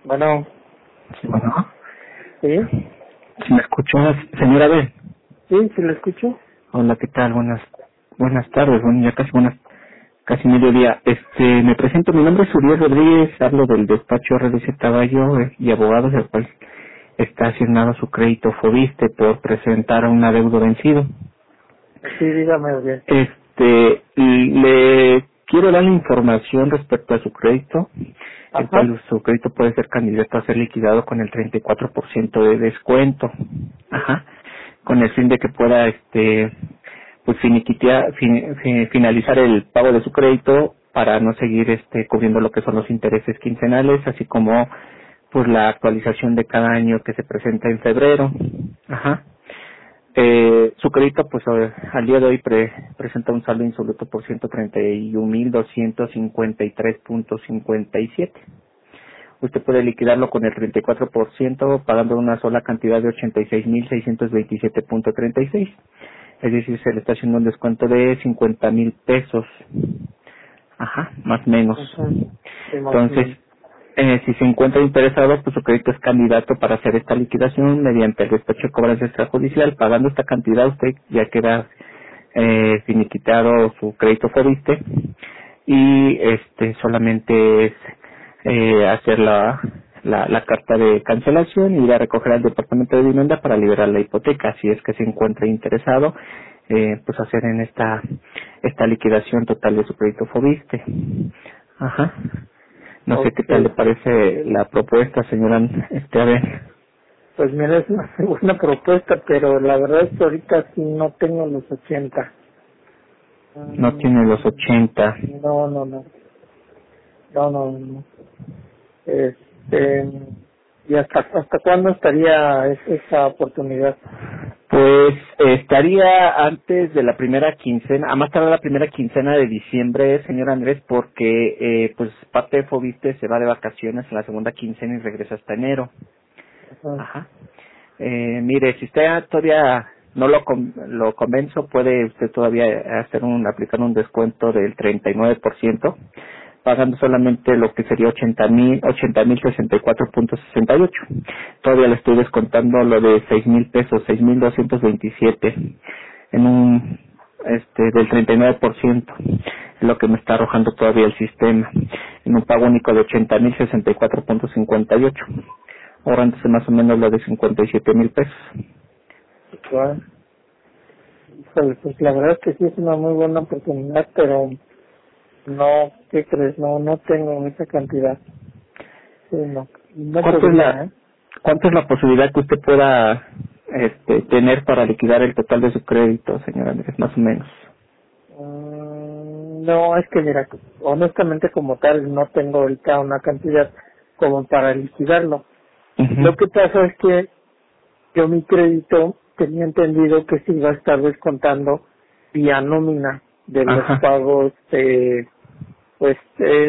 Bueno, Sí, bueno. ¿sí? ¿Sí me escuchó, señora B? ¿Sí? ¿Sí lo escucho? Hola, ¿qué tal? Buenas tardes, bueno, ya casi mediodía. Me presento, mi nombre es Uriel Rodríguez, hablo del despacho RDC Caballo y abogados, el cual está asignado su crédito Fobiste por presentar un adeudo vencido. Sí, dígame bien. Y le quiero dar la información respecto a su crédito, el Ajá. cual su crédito puede ser candidato a ser liquidado con el 34% de descuento. Ajá. Con el fin de que pueda, pues finalizar el pago de su crédito para no seguir, cubriendo lo que son los intereses quincenales, así como, pues, la actualización de cada año que se presenta en febrero. Ajá. Su crédito, pues, al día de hoy presenta un saldo insoluto por 131,253.57. Usted puede liquidarlo con el 34%, pagando una sola cantidad de 86,627.36. Es decir, se le está haciendo un descuento de 50,000 pesos. Ajá, más o menos. Ajá. Sí, más o Entonces, menos. si se encuentra interesado, pues su crédito es candidato para hacer esta liquidación mediante el despacho de cobranza extrajudicial. Pagando esta cantidad, usted ya queda finiquitado su crédito Fobiste, y solamente es hacer la carta de cancelación y ir a recoger al departamento de vivienda para liberar la hipoteca. Si es que se encuentra interesado, pues hacer en esta liquidación total de su crédito Fobiste. Ajá. No sé qué Ok. tal le parece la propuesta, señora. A ver. Pues mira, es una buena propuesta, pero la verdad es que ahorita sí no tengo los 80. No tiene los 80. No, no, no. No, no, no. Este... ¿Y hasta cuándo estaría esa oportunidad? Pues estaría antes de la primera quincena, a más tardar la primera quincena de diciembre, señor Andrés, porque pues parte de Fobiste se va de vacaciones en la segunda quincena y regresa hasta enero. Ajá. Ajá. Mire, si usted todavía no lo convenzo, puede usted todavía aplicar un descuento del 39%, pagando solamente lo que sería 80,000 64.68. Todavía le estoy descontando lo de 6,000 pesos, 6,227 en un del 39%, es lo que me está arrojando todavía el sistema, en un pago único de 80,000 64.58, ahorrándose más o menos lo de 57,000 pesos. Bueno, híjole, pues la verdad es que sí es una muy buena oportunidad, pero no, ¿qué crees? No tengo esa cantidad. Sí, no ¿Cuánto es podría, ¿eh? cuánto es la posibilidad que usted pueda tener para liquidar el total de su crédito, señor Andrés, más o menos? No, es que mira, honestamente como tal no tengo ahorita una cantidad como para liquidarlo. Lo Ujú. que pasa es que yo mi crédito tenía entendido que se iba a estar descontando vía nómina de los Ajá. pagos, pues,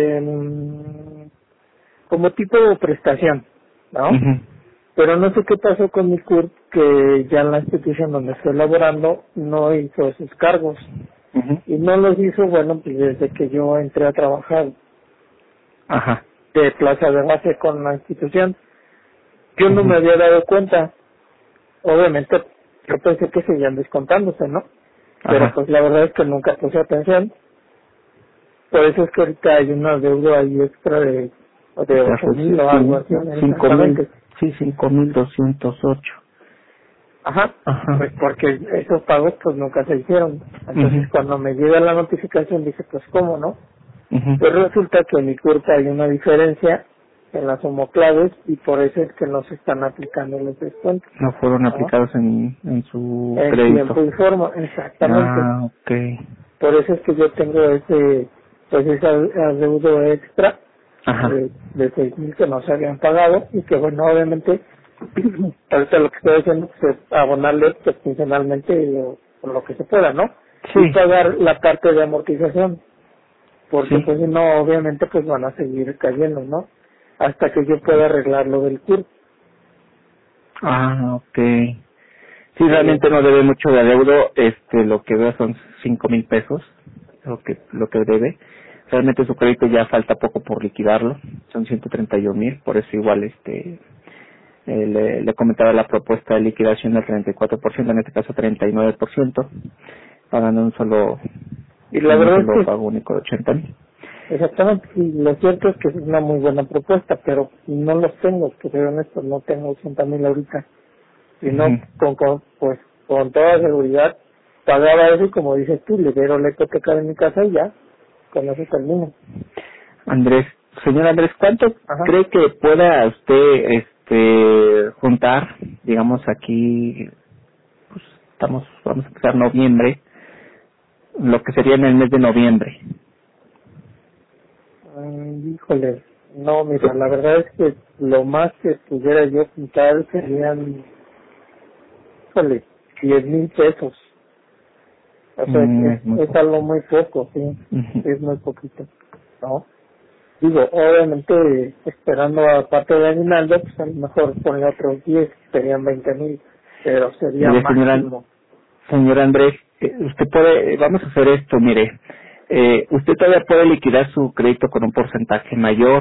como tipo de prestación, ¿no? Ujú. Pero no sé qué pasó con mi CURP, que ya en la institución donde estoy laborando no hizo esos cargos. Ujú. Y no los hizo, bueno, pues desde que yo entré a trabajar Ajá. de plaza de base con la institución. Yo no Ujú. me había dado cuenta. Obviamente, yo pensé que seguían descontándose, ¿no? Pero Ajá. pues la verdad es que nunca puse atención. Por eso es que ahorita hay una deuda ahí extra de De 8,000 o algo sí, así, 5,000, exactamente. sí, 5,208. Ajá, Ajá. pues porque esos pagos pues nunca se hicieron. Entonces Ujú. cuando me llega la notificación dije, pues ¿cómo no? Ujú. Pues resulta que en mi curva hay una diferencia en las homoclaves y por eso es que no se están aplicando los descuentos, No fueron ¿no? aplicados en su En tiempo crédito. y forma, exactamente. Ah, ok. Por eso es que yo tengo ese adeudo extra Ajá. de 6,000 que no se habían pagado y que bueno, obviamente, ahorita lo que estoy haciendo pues, es abonarle pues, quincenalmente o lo que se pueda, ¿no? Y Sí, pagar la parte de amortización, porque sí. pues si no, obviamente pues van a seguir cayendo, ¿no? Hasta que yo pueda arreglar lo del CURP. Ah, ok. Sí, Sí, realmente no debe mucho de adeudo, lo que veo son 5,000 pesos, lo que debe. realmente su crédito ya falta poco por liquidarlo, son 131,000, por eso igual le comentaba la propuesta de liquidación del 34%, en este caso 39%, pagando Y la verdad es que pago único de 80,000. exactamente, y lo cierto es que es una muy buena propuesta, pero no los tengo, que ser honesto, no tengo 80,000 ahorita. Y no, pues, con toda seguridad, pagaba eso y como dices tú, le dieron la hipoteca de mi casa y ya, con eso termino. Señor Andrés, ¿cuánto Ajá. cree que pueda usted juntar, digamos aquí, pues vamos a empezar noviembre, lo que sería en el mes de noviembre? Híjole, no, mira, la verdad es que lo más que pudiera yo juntar serían, híjole, 10,000 pesos. O sea, es algo muy poco, sí, es muy poquito, ¿no? Digo, obviamente, esperando aparte de aguinaldo, pues a lo mejor ponle otros 10, serían 20,000, pero sería Mire, máximo. señor Andrés, usted puede, vamos a hacer esto, mire, usted todavía puede liquidar su crédito con un porcentaje mayor,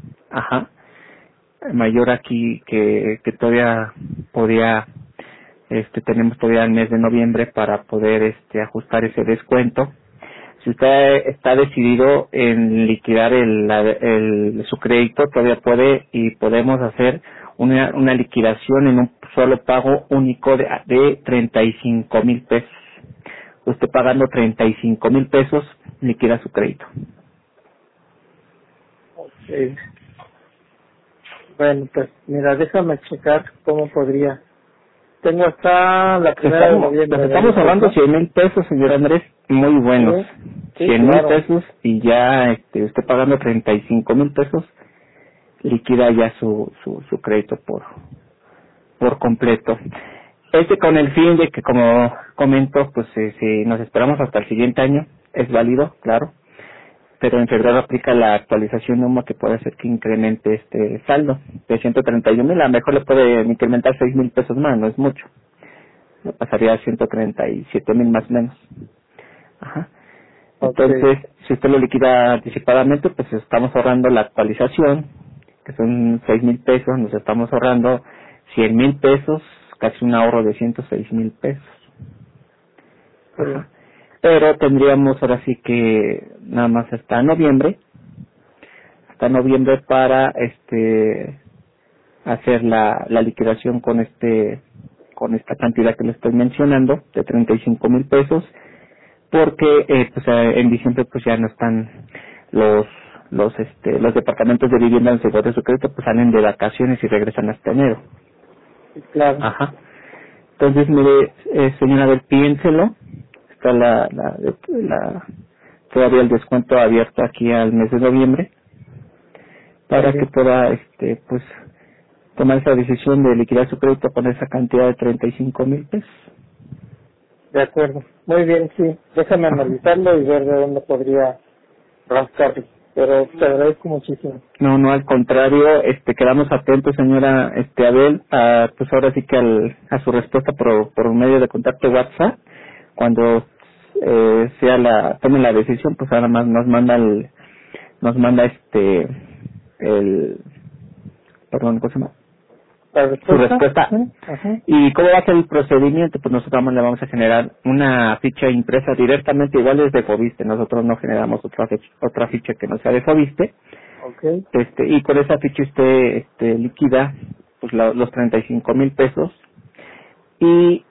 mayor aquí que todavía podía, tenemos todavía el mes de noviembre para poder ajustar ese descuento. Si usted está decidido en liquidar su crédito, todavía puede y podemos hacer una liquidación en un solo pago único de 35,000 pesos. Usted pagando 35,000 pesos, liquida su crédito. Okay. Bueno, pues mira, déjame checar cómo podría. Tengo hasta la primera de noviembre. Estamos hablando 100,000 pesos, señor Andrés, muy buenos. Sí, 100,000 claro. pesos y ya usted pagando 35,000 pesos, liquida ya su crédito por completo. Con el fin de que, como comento, pues si nos esperamos hasta el siguiente año, es válido, claro, pero en febrero aplica la actualización de UMA que puede hacer que incremente este saldo de 131,000, a lo mejor le puede incrementar 6,000 pesos más, no es mucho, le pasaría a 137,000 más o menos. Entonces, si usted lo liquida anticipadamente, pues estamos ahorrando la actualización, que son 6,000 pesos, nos estamos ahorrando 100,000 pesos, casi un ahorro de 106,000 pesos. Pero tendríamos ahora sí que nada más hasta noviembre para hacer la liquidación con esta cantidad que le estoy mencionando de 35,000 pesos, porque pues en diciembre pues ya no están los departamentos de vivienda en seguro de su crédito, pues salen de vacaciones y regresan hasta enero. Claro. Entonces, mire, señora, a ver, piénselo. Está todavía el descuento abierto aquí al mes de noviembre para que pueda, pues, tomar esa decisión de liquidar su crédito con esa cantidad de 35,000 pesos. De acuerdo. Muy bien, sí. Déjame analizarlo y ver de dónde podría rascarlo. Pero te agradezco muchísimo. No, al contrario, quedamos atentos, señora Abel, pues ahora sí que a su respuesta por medio de contacto WhatsApp. Cuando tome la decisión, pues ahora más nos manda perdón, ¿cómo se llama? Su respuesta. ¿Y cómo va a ser el procedimiento? Pues nosotros le vamos a generar una ficha impresa directamente, igual desde Fobiste. Nosotros no generamos otra ficha que no sea de Fobiste. Y con esa ficha usted liquida pues los 35,000 pesos y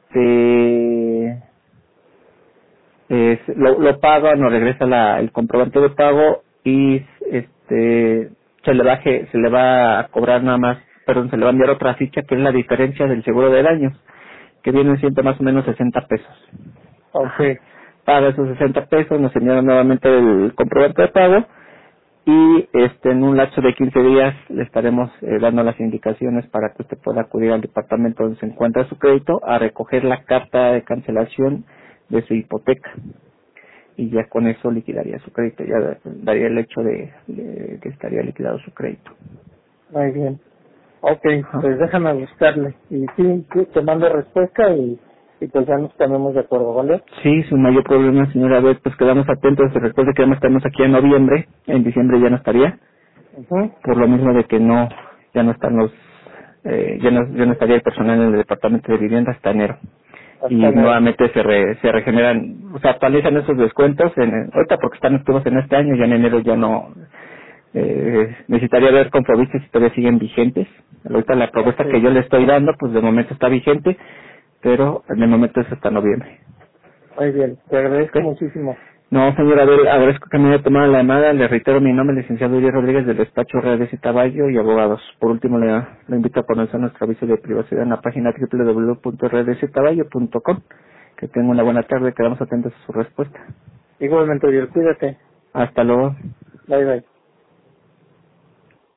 lo paga, nos regresa el comprobante de pago y se le va a cobrar nada más, perdón, se le va a enviar otra ficha que es la diferencia del seguro de daños, que vienen siendo más o menos 60 pesos. Paga esos 60 pesos, nos envían nuevamente el comprobante de pago y en un lapso de 15 días le estaremos dando las indicaciones para que usted pueda acudir al departamento donde se encuentra su crédito a recoger la carta de cancelación de su hipoteca y ya con eso liquidaría su crédito, ya daría el hecho de que estaría liquidado su crédito. Muy bien. Pues déjame buscarle y sí, te mando respuesta y y pues ya nos ponemos de acuerdo, ¿vale? Sí, sin mayor problema, señora. A ver, pues quedamos atentos. Recuerde que ya no estamos aquí en noviembre. En diciembre ya no estaría. Por lo mismo de que ya no están ya no estaría el personal en el departamento de vivienda hasta enero. Y nuevamente se regeneran, o sea, actualizan esos descuentos ahorita porque están activos en este año, ya en enero ya no. Necesitaría ver con Provista si todavía siguen vigentes. Ahorita la propuesta que yo le estoy dando, pues de momento está vigente, pero en el momento es hasta noviembre. Muy bien, te agradezco muchísimo. No, señora, agradezco que me haya tomado la llamada. Le reitero mi nombre, licenciado Uriel Rodríguez, del despacho RDC Taballo y abogados. Por último, le invito a conocer nuestro aviso de privacidad en la página www.rdctaballo.com. Que tenga una buena tarde, quedamos atentos a su respuesta. Igualmente, Uriel, cuídate. Hasta luego. Bye, bye.